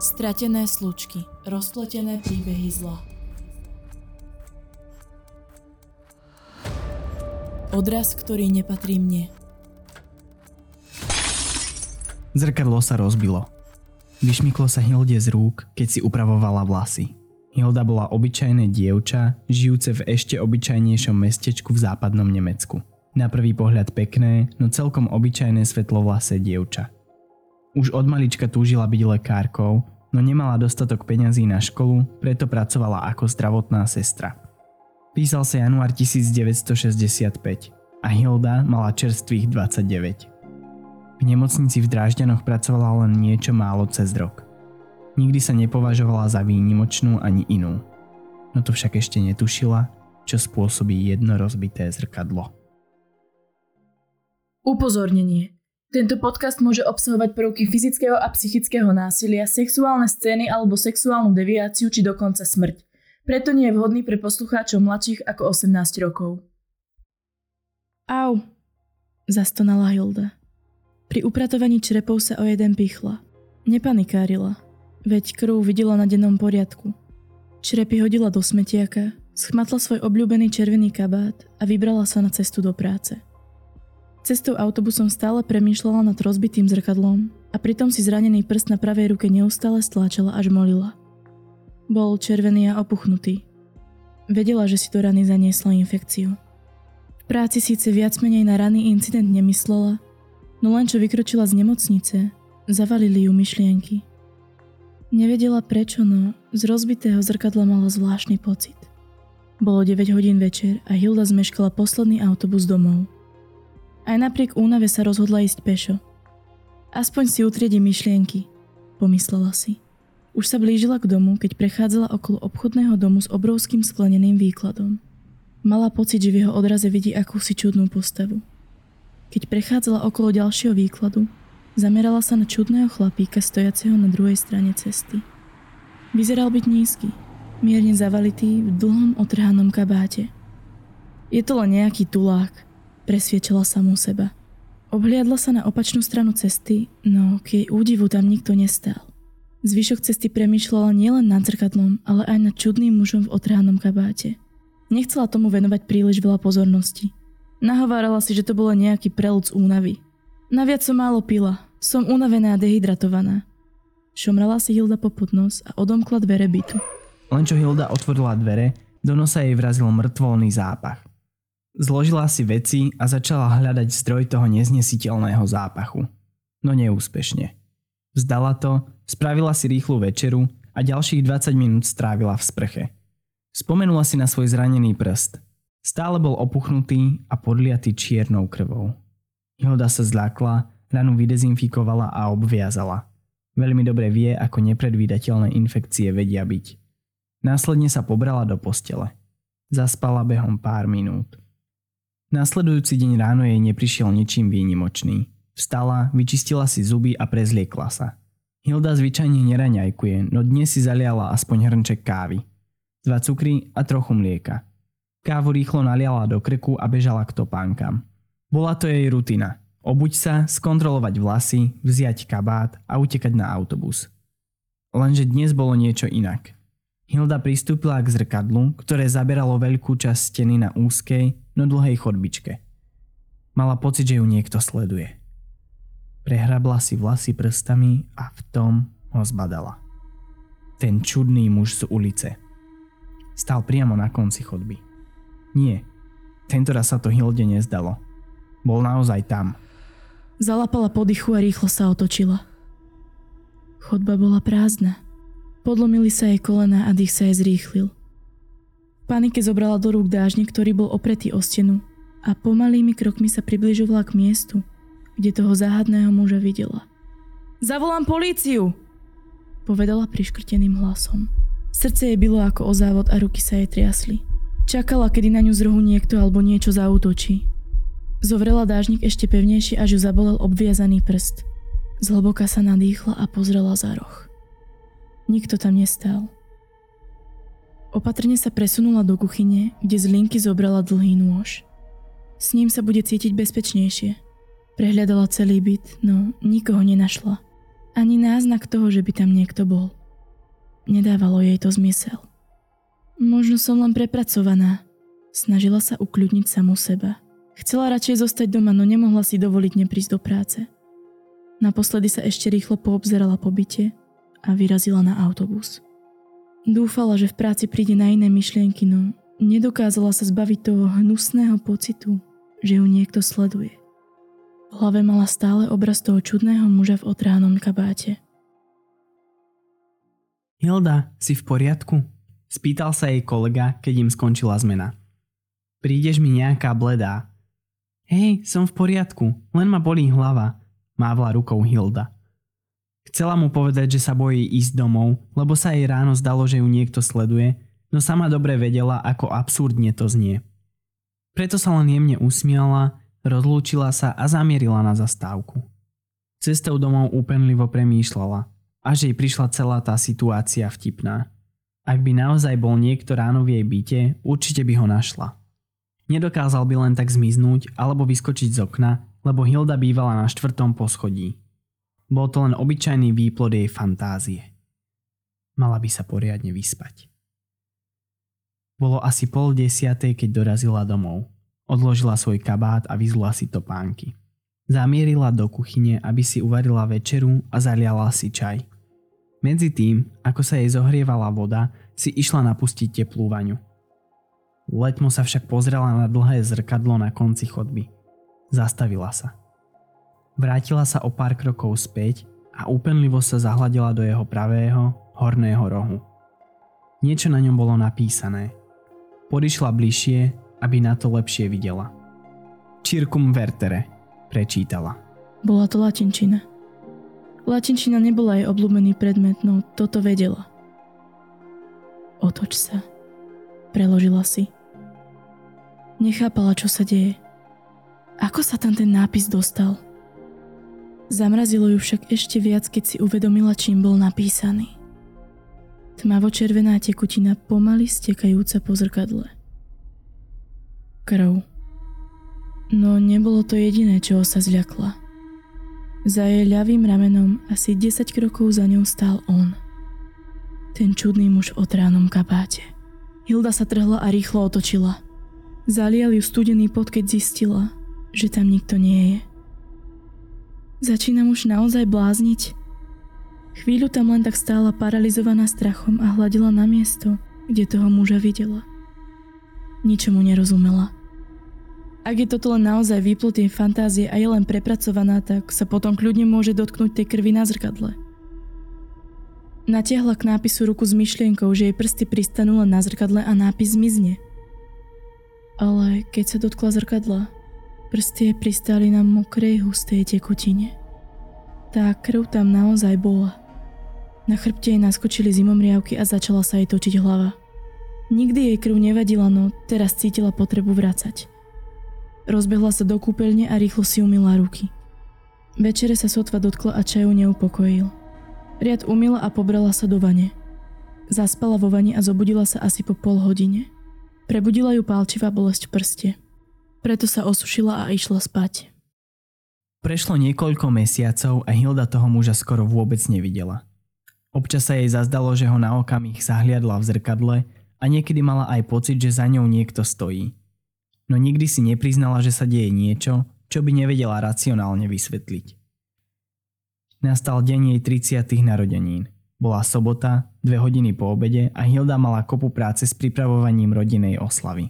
Stratené slučky, rozpletené príbehy zla. Odraz, ktorý nepatrí mne. Zrkadlo sa rozbilo. Vyšmyklo sa Hilde z rúk, keď si upravovala vlasy. Hilda bola obyčajné dievča, žijúce v ešte obyčajnejšom mestečku v západnom Nemecku. Na prvý pohľad pekné, no celkom obyčajné svetlovlasé dievča. Už od malička túžila byť lekárkou, no nemala dostatok peňazí na školu, preto pracovala ako zdravotná sestra. Písal sa január 1965 a Hilda mala čerstvých 29. V nemocnici v Drážďanoch pracovala len niečo málo cez rok. Nikdy sa nepovažovala za výnimočnú ani inú. No to však ešte netušila, čo spôsobí jedno rozbité zrkadlo. Upozornenie. Tento podcast môže obsahovať prvky fyzického a psychického násilia, sexuálne scény alebo sexuálnu deviáciu či dokonca smrť. Preto nie je vhodný pre poslucháčov mladších ako 18 rokov. Au, zastonala Hilda. Pri upratovaní črepov sa o jeden pichla. Nepanikárila, veď krv videla na dennom poriadku. Črepy hodila do smetiaka, schmatla svoj obľúbený červený kabát a vybrala sa na cestu do práce. Cestou autobusom stále premýšľala nad rozbitým zrkadlom a pritom si zranený prst na pravej ruke neustále stláčala až molila. Bol červený a opuchnutý. Vedela, že si do rany zaniesla infekciu. V práci síce viac menej na raný incident nemyslela, no len čo vykročila z nemocnice, zavalili ju myšlienky. Nevedela prečo, no z rozbitého zrkadla mala zvláštny pocit. Bolo 9 hodín večer a Hilda zmeškala posledný autobus domov. Aj napriek únave sa rozhodla ísť pešo. Aspoň si utriedi myšlienky, pomyslela si. Už sa blížila k domu, keď prechádzala okolo obchodného domu s obrovským skleneným výkladom. Mala pocit, že v jeho odraze vidí akúsi čudnú postavu. Keď prechádzala okolo ďalšieho výkladu, zamerala sa na čudného chlapíka stojaceho na druhej strane cesty. Vyzeral byť nízky, mierne zavalitý v dlhom otrhanom kabáte. Je to len nejaký tulák, presviedčila samú seba. Obhliadla sa na opačnú stranu cesty, no k jej údivu tam nikto nestál. Zvyšok cesty premýšľala nielen nad zrkadlom, ale aj nad čudným mužom v otrhanom kabáte. Nechcela tomu venovať príliš veľa pozornosti. Nahovárala si, že to bolo nejaký prelud z únavy. Naviac som málo pila, som unavená a dehydratovaná. Šomrala si Hilda popod nos a odomkla dvere bytu. Len čo Hilda otvorila dvere, do nosa jej vrazil mŕtvolný zápach. Zložila si veci a začala hľadať zdroj toho neznesiteľného zápachu. No neúspešne. Vzdala to, spravila si rýchlu večeru a ďalších 20 minút strávila v sprche. Spomenula si na svoj zranený prst. Stále bol opuchnutý a podliatý čiernou krvou. Hilda sa zľakla, ranu vydezinfikovala a obviazala. Veľmi dobre vie, ako nepredvídateľné infekcie vedia byť. Následne sa pobrala do postele. Zaspala behom pár minút. Nasledujúci deň ráno jej neprišiel ničím výnimočný. Vstala, vyčistila si zuby a prezliekla sa. Hilda zvyčajne neraňajkuje, no dnes si zaliala aspoň hrnček kávy. 2 cukry a trochu mlieka. Kávu rýchlo naliala do krku a bežala k topánkam. Bola to jej rutina. Obuť sa, skontrolovať vlasy, vziať kabát a utekať na autobus. Lenže dnes bolo niečo inak. Hilda pristúpila k zrkadlu, ktoré zaberalo veľkú časť steny na úzkej, no dlhej chodbičke. Mala pocit, že ju niekto sleduje. Prehrabla si vlasy prstami a v tom ho zbadala. Ten čudný muž z ulice. Stál priamo na konci chodby. Nie, tentoraz sa to Hilde nezdalo. Bol naozaj tam. Zalapala po dychu a rýchlo sa otočila. Chodba bola prázdna. Podlomili sa jej kolená a dých sa jej zrýchlil. V panike zobrala do rúk dážnik, ktorý bol opretý o stenu a pomalými krokmi sa približovala k miestu, kde toho záhadného muža videla. Zavolám políciu! Povedala priškrteným hlasom. Srdce jej bilo ako o závod a ruky sa jej triasli. Čakala, kedy na ňu z rohu niekto alebo niečo zaútočí. Zovrela dážnik ešte pevnejšie, až ju zabolel obviazaný prst. Zhlboka sa nadýchla a pozrela za roh. Nikto tam nestál. Opatrne sa presunula do kuchyne, kde z linky zobrala dlhý nôž. S ním sa bude cítiť bezpečnejšie. Prehľadala celý byt, no nikoho nenašla. Ani náznak toho, že by tam niekto bol. Nedávalo jej to zmysel. Možno som len prepracovaná. Snažila sa ukľudniť samu seba. Chcela radšej zostať doma, no nemohla si dovoliť neprísť do práce. Naposledy sa ešte rýchlo poobzerala po byte a vyrazila na autobus. Dúfala, že v práci príde na iné myšlienky, no nedokázala sa zbaviť toho hnusného pocitu, že ju niekto sleduje. V hlave mala stále obraz toho čudného muža v otráhanom kabáte. Hilda, si v poriadku? Spýtal sa jej kolega, keď im skončila zmena. Prídeš mi nejaká bledá. Hej, som v poriadku, len ma bolí hlava, mávla rukou Hilda. Chcela mu povedať, že sa bojí ísť domov, lebo sa jej ráno zdalo, že ju niekto sleduje, no sama dobre vedela, ako absurdne to znie. Preto sa len jemne usmiala, rozlúčila sa a zamierila na zastávku. Cestou domov úpenlivo premýšľala, až jej prišla celá tá situácia vtipná. Ak by naozaj bol niekto ráno v jej byte, určite by ho našla. Nedokázal by len tak zmiznúť alebo vyskočiť z okna, lebo Hilda bývala na 4. poschodí. Bol to len obyčajný výplod jej fantázie. Mala by sa poriadne vyspať. Bolo asi 9:30, keď dorazila domov. Odložila svoj kabát a vyzula si topánky. Zamierila do kuchyne, aby si uvarila večeru a zaliala si čaj. Medzi tým, ako sa jej zohrievala voda, si išla napustiť teplú vaňu. Letmo sa však pozrela na dlhé zrkadlo na konci chodby. Zastavila sa. Vrátila sa o pár krokov späť a úpenlivo sa zahľadila do jeho pravého, horného rohu. Niečo na ňom bolo napísané. Podišla bližšie, aby na to lepšie videla. Circum vertere, prečítala. Bola to latinčina. Latinčina nebola jej obľúbený predmet, no toto vedela. Otoč sa. Preložila si. Nechápala, čo sa deje. Ako sa tam ten nápis dostal? Zamrazilo ju však ešte viac, keď si uvedomila, čím bol napísaný. Tmavo-červená tekutina pomaly stekajúca po zrkadle. Krv. No nebolo to jediné, čoho sa zľakla. Za jej ľavým ramenom asi 10 krokov za ňou stál on. Ten čudný muž v otráhanom kabáte. Hilda sa trhla a rýchlo otočila. Zalial ju studený pot, keď zistila, že tam nikto nie je. Začínam už naozaj blázniť. Chvíľu tam len tak stála paralizovaná strachom a hľadela na miesto, kde toho muža videla. Ničomu nerozumela. Ak je toto len naozaj výplod jej fantázie a je len prepracovaná, tak sa potom kľudne môže dotknúť tej krvi na zrkadle. Natiahla k nápisu ruku s myšlienkou, že jej prsty pristanú len na zrkadle a nápis zmizne. Ale keď sa dotkla zrkadla, prsty jej pristáli na mokrej, hustej tekutine. Tá krv tam naozaj bola. Na chrbte jej naskočili zimomriavky a začala sa jej točiť hlava. Nikdy jej krv nevadila, no teraz cítila potrebu vracať. Rozbehla sa do kúpeľne a rýchlo si umyla ruky. Večere sa sotva dotkla a čaj ju neupokojil. Riad umyla a pobrala sa do vane. Zaspala vo vani a zobudila sa asi po pol hodine. Prebudila ju pálčivá bolesť v prste. Preto sa osušila a išla spať. Prešlo niekoľko mesiacov a Hilda toho muža skoro vôbec nevidela. Občas sa jej zazdalo, že ho na okamih zahliadla v zrkadle a niekedy mala aj pocit, že za ňou niekto stojí. No nikdy si nepriznala, že sa deje niečo, čo by nevedela racionálne vysvetliť. Nastal deň jej 30. narodenín. Bola sobota, 2 hodiny po obede a Hilda mala kopu práce s pripravovaním rodinej oslavy.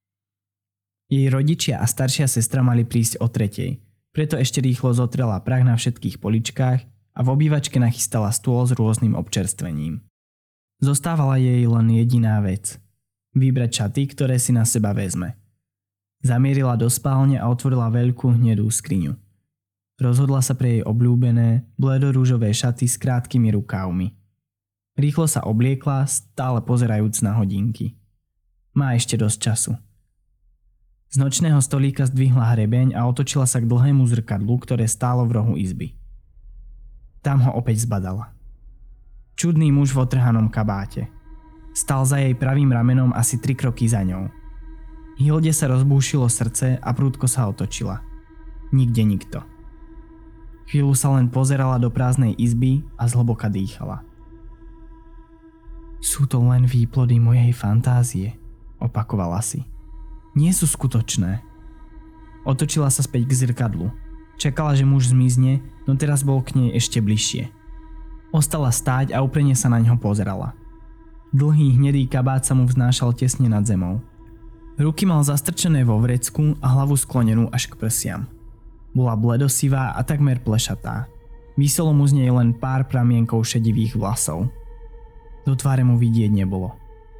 Jej rodičia a staršia sestra mali prísť o 3:00, preto ešte rýchlo zotrela prach na všetkých poličkách a v obývačke nachystala stôl s rôznym občerstvením. Zostávala jej len jediná vec. Vybrať šaty, ktoré si na seba vezme. Zamierila do spálne a otvorila veľkú hnedú skriňu. Rozhodla sa pre jej obľúbené, bledorúžové šaty s krátkými rukávmi. Rýchlo sa obliekla, stále pozerajúc na hodinky. Má ešte dosť času. Z nočného stolíka zdvihla hrebeň a otočila sa k dlhému zrkadlu, ktoré stálo v rohu izby. Tam ho opäť zbadala. Čudný muž v otrhanom kabáte. Stal za jej pravým ramenom asi 3 kroky za ňou. Hilde sa rozbúšilo srdce a prudko sa otočila. Nikde nikto. Chvíľu sa len pozerala do prázdnej izby a zhlboka dýchala. Sú to len výplody mojej fantázie, opakovala si. Nie sú skutočné. Otočila sa späť k zrkadlu. Čakala, že muž zmizne, no teraz bol k nej ešte bližšie. Ostala stáť a úprene sa na ňo pozerala. Dlhý hnedý kabát sa mu vznášal tesne nad zemou. Ruky mal zastrčené vo vrecku a hlavu sklonenú až k prsiam. Bola bledosivá a takmer plešatá. Viselo mu z nej len pár pramienkov šedivých vlasov. Do tváre mu vidieť nebolo.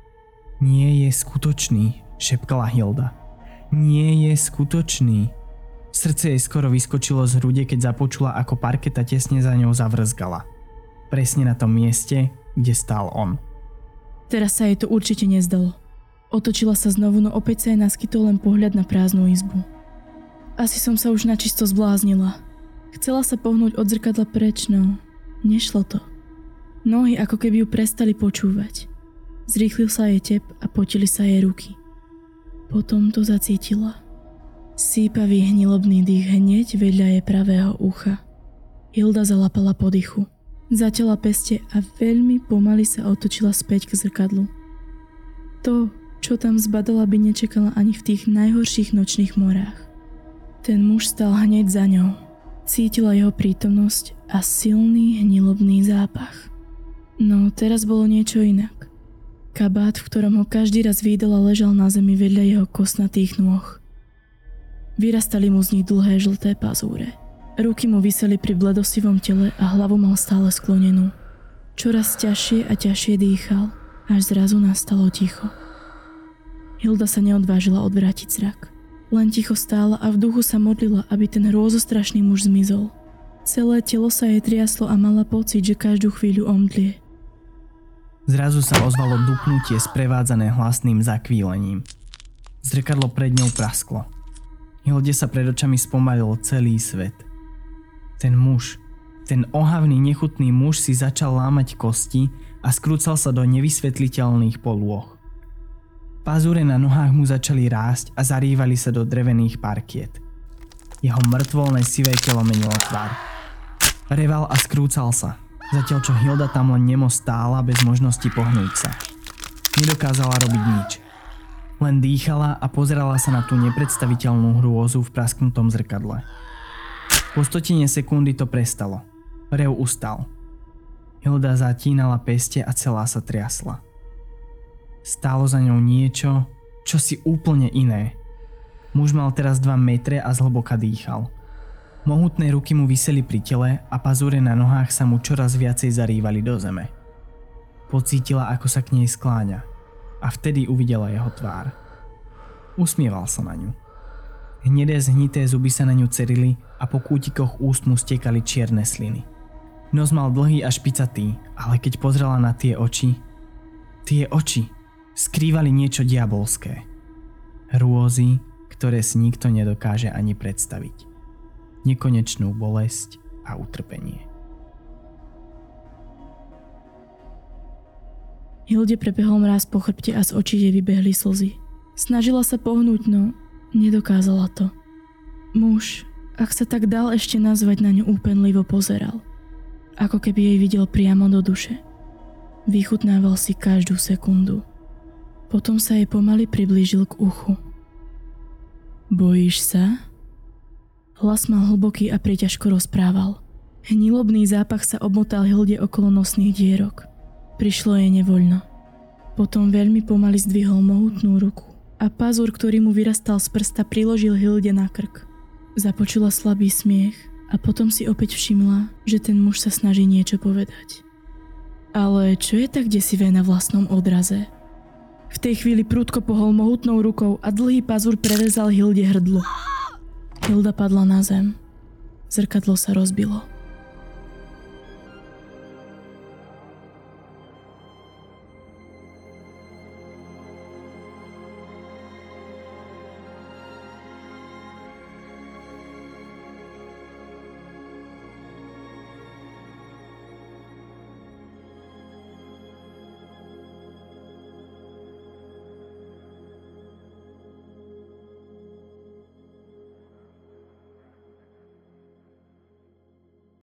Nie je skutočný, šepkala Hilda. Nie je skutočný. Srdce jej skoro vyskočilo z hrude, keď započula, ako parketa tesne za ňou zavrzgala. Presne na tom mieste, kde stál on. Teraz sa jej to určite nezdalo. Otočila sa znovu, no opäť sa jej naskytol len pohľad na prázdnu izbu. Asi som sa už načisto zbláznila. Chcela sa pohnúť od zrkadla preč, no nešlo to. Nohy ako keby ju prestali počúvať. Zrýchlil sa jej tep a potili sa jej ruky. Potom to zacítila. Sípavý hnilobný dých hneď vedľa jej pravého ucha. Hilda zalapala po dychu. Zatiaľa peste a veľmi pomaly sa otočila späť k zrkadlu. To, čo tam zbadala, by nečakala ani v tých najhorších nočných morách. Ten muž stál hneď za ňou. Cítila jeho prítomnosť a silný hnilobný zápach. No teraz bolo niečo inak. Kabát, v ktorom ho každý raz videla, ležal na zemi vedľa jeho kostnatých nôh. Vyrastali mu z nich dlhé žlté pazúre. Ruky mu viseli pri bledosivom tele a hlavu mal stále sklonenú. Čoraz ťažšie a ťažšie dýchal, až zrazu nastalo ticho. Hilda sa neodvážila odvrátiť zrak. Len ticho stála a v duchu sa modlila, aby ten hrôzostrašný muž zmizol. Celé telo sa jej triaslo a mala pocit, že každú chvíľu omdlie. Zrazu sa ozvalo dupnutie sprevádzané hlasným zakvílením. Zrkadlo pred ňou prasklo. Hilde sa pred očami spomalil celý svet. Ten muž, ten ohavný nechutný muž si začal lámať kosti a skrúcal sa do nevysvetliteľných polôch. Pazúre na nohách mu začali rásť a zarývali sa do drevených parkiet. Jeho mŕtvolné sivé telo menilo tvár. Reval a skrúcal sa, zatiaľ čo Hilda tam len nemo stála bez možnosti pohnúť sa. Nedokázala robiť nič. Len dýchala a pozerala sa na tú nepredstaviteľnú hrôzu v prasknutom zrkadle. Po 100 sekundy to prestalo. Rev ustal. Hilda zatínala peste a celá sa triasla. Stálo za ňou niečo, čosi úplne iné. Muž mal teraz 2 metre a zhlboka dýchal. Mohutné ruky mu viseli pri tele a pazúre na nohách sa mu čoraz viacej zarývali do zeme. Pocítila, ako sa k nej skláňa a vtedy uvidela jeho tvár. Usmieval sa na ňu. Hnedé zhnité zuby sa na ňu cerili a po kútikoch úst mu stekali čierne sliny. Nos mal dlhý a špicatý, ale keď pozrela na tie oči skrývali niečo diabolské. Hrôzy, ktoré si nikto nedokáže ani predstaviť. Nekonečnú bolesť a utrpenie. Hilde prebehol mráz po chrbte a z očí jej vybehli slzy. Snažila sa pohnúť, no nedokázala to. Muž, ak sa tak dal ešte nazvať, na ňu úpenlivo pozeral. Ako keby jej videl priamo do duše. Vychutnával si každú sekundu. Potom sa jej pomaly priblížil k uchu. Bojíš sa? Hlas mal hlboký a priťažko rozprával. Hnilobný zápach sa obmotal Hilde okolo nosných dierok. Prišlo jej nevoľno. Potom veľmi pomaly zdvihol mohutnú ruku a pazúr, ktorý mu vyrastal z prsta, priložil Hilde na krk. Započula slabý smiech a potom si opäť všimla, že ten muž sa snaží niečo povedať. Ale čo je tak desivé na vlastnom odraze? V tej chvíli prudko pohol mohutnou rukou a dlhý pazúr prerezal Hilde hrdlo. Hilda padla na zem. Zrkadlo sa rozbilo.